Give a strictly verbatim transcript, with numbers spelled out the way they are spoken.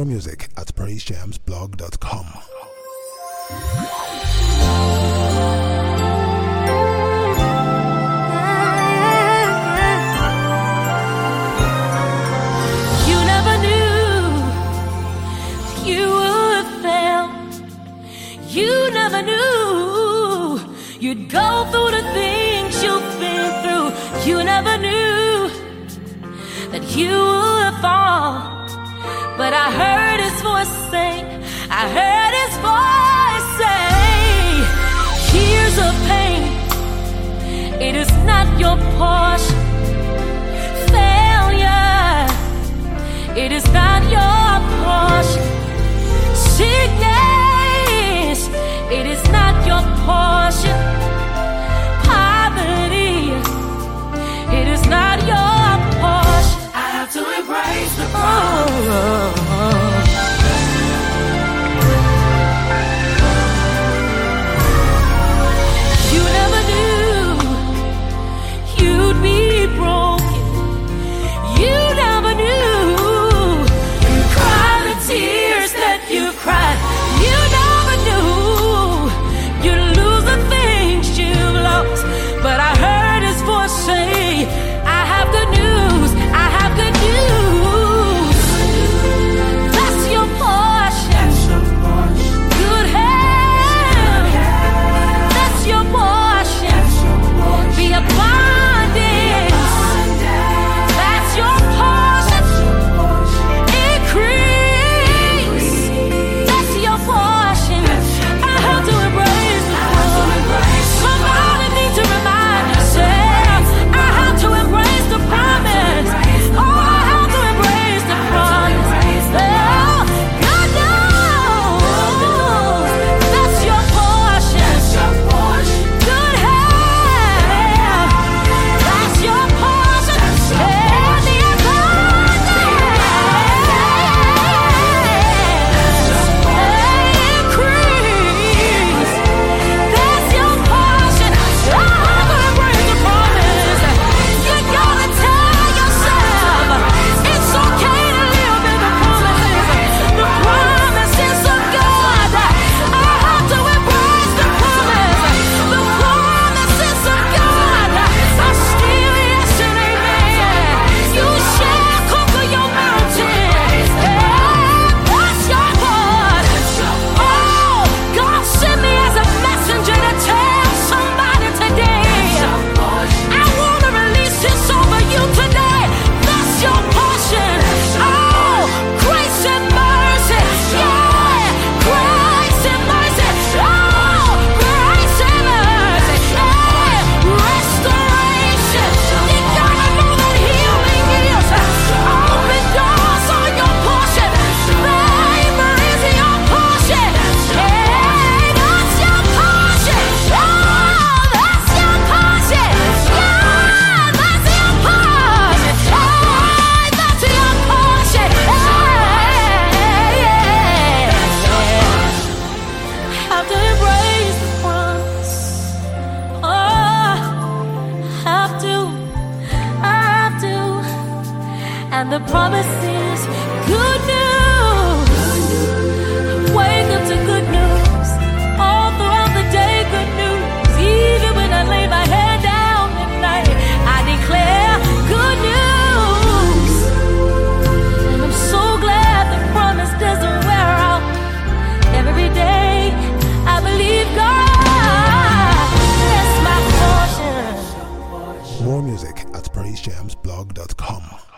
More music at praise jams blog dot com. You never knew you would fail. You never knew you'd go through the things you've been through. You never knew that you would fall. But I heard his voice say, I heard his voice say, years of pain, it is not your portion. Failure, it is not your portion. Sickness, it is not your portion. Poverty, it is not your portion. I have to embrace the promise. Oh, oh, oh. You never knew you'd be broken. You never knew you'd cry the tears that you cried. You never knew you'd lose the things you've lost. But I heard his voice say, I have good news, I have good news. That's your portion. Good health, that's your portion. Be abundance, that's your portion. Increase, that's your portion. I have to embrace the promise. Somebody needs to remind yourself, I have to embrace the promise. Oh, I have to embrace the promise. Oh, God knows that's your portion. Good health, that's your portion. And the abundance, increase, that's your portion. I have to embrace the promise. You gotta tell yourself it's okay to live in the promises. The promises of God. I have to embrace the promise. The promises of God are still yes and amen. You shall conquer your mountains. That's your word. Oh, God sent me as a messenger to tell somebody today. I want to release this over you today. That's your portion. Oh, grace and mercy. Yeah, grace and mercy. Oh, grace and mercy. Yeah, restoration. You gotta know that healing is. Open doors are your portion. Favor is your portion. Hey, that's your portion. Oh, that's your portion. Yeah, that's your portion. Hey, that's your portion. Hey, yeah. Have to embrace the promise. Oh, have to, I have to. And the promise is good news. Wake up to good news. All throughout the day, good news. Even when I lay my head down at night, I declare good news. And I'm so glad the promise doesn't wear out. Every day, I believe God. That's my portion. More music at praise jams blog dot com.